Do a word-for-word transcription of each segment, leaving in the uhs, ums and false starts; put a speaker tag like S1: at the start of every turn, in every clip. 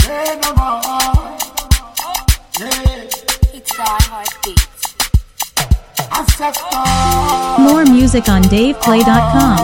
S1: say no more. Yeah.
S2: It's our heartbeats.
S1: Ancestor.
S3: More music on dave play dot com.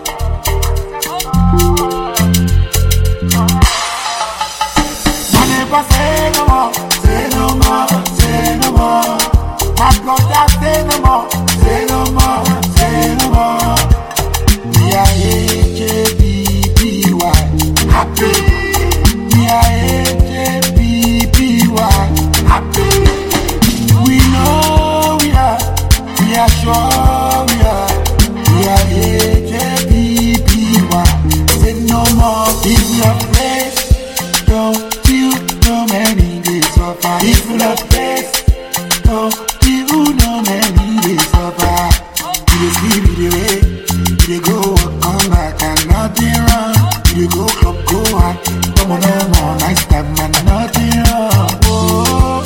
S1: Never say no more, say no more, say no more. My brother, say no more, say no more, say no more. We are A J B B Y, happy. We are A J B B Y, happy. We know we are, we are sure we are. We are A J B B Y. Say no more, if your place, don't. No many days suffer. If you love place, no, you know many days suffer. You see me the way, you go come back and nothing wrong. You go club, go high, come on, no more nice time and nothing wrong. Oh,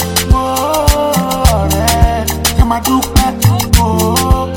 S1: oh, yeah. Come on, do that. Oh,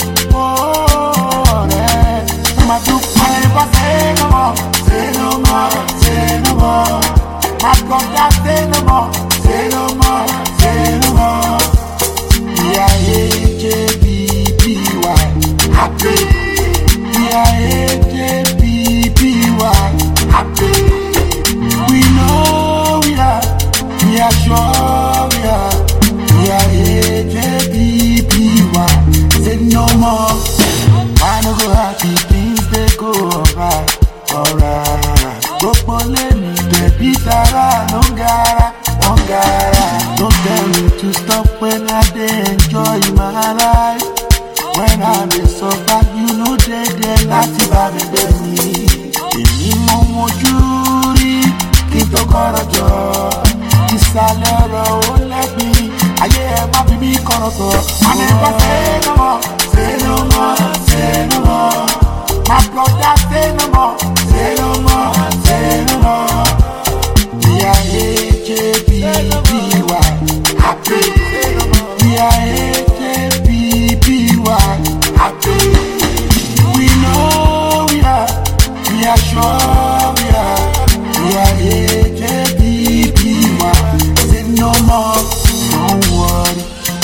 S1: oh, yeah. Come on, do that. Never say no more, say no more, say no more. My brother, say no more, say no more, say no more. We are A J B B Y, happy. We are A J B B Y, happy. We know we are, we are sure we are. We are A J B B Y, say no more. I no go happy, things they go alright, alright. Go for me. Baby Tara, no gara, no gara. Don't tell me to stop when I dey enjoy my life. When I dey suffer, you know they dey láti bá mi gbé mi. Èmi mo mojú rí kí n tó kọ́rọ̀ jọ. Ìsàlẹ̀ ọ̀rọ̀ ó lẹ́bi, ayé ẹ má fi mí kọ́rọ̀ sọ. I never say no more, say no more, say no more. My brother say no more, say no more, say no more. We are A J B B Y, happy. We are A J B B Y, happy. We know we are, we are sure we are. We are A J B B Y, say no more. Don't worry,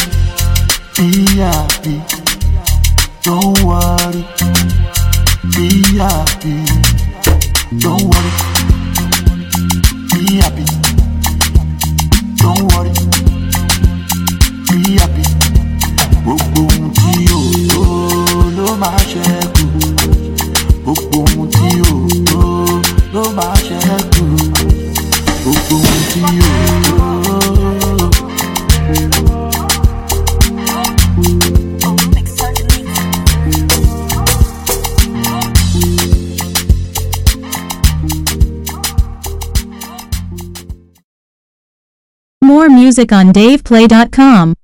S1: be happy. Don't worry, be happy. Don't worry. Be happy. Don't worry. Be happy. Gbogbo ohun tí o tó ló máa ṣẹ́kù. Gbogbo ohun tí o tó ló máa ṣẹ́kù. Gbogbo ohun tí o tó.
S3: More music on dave play dot com.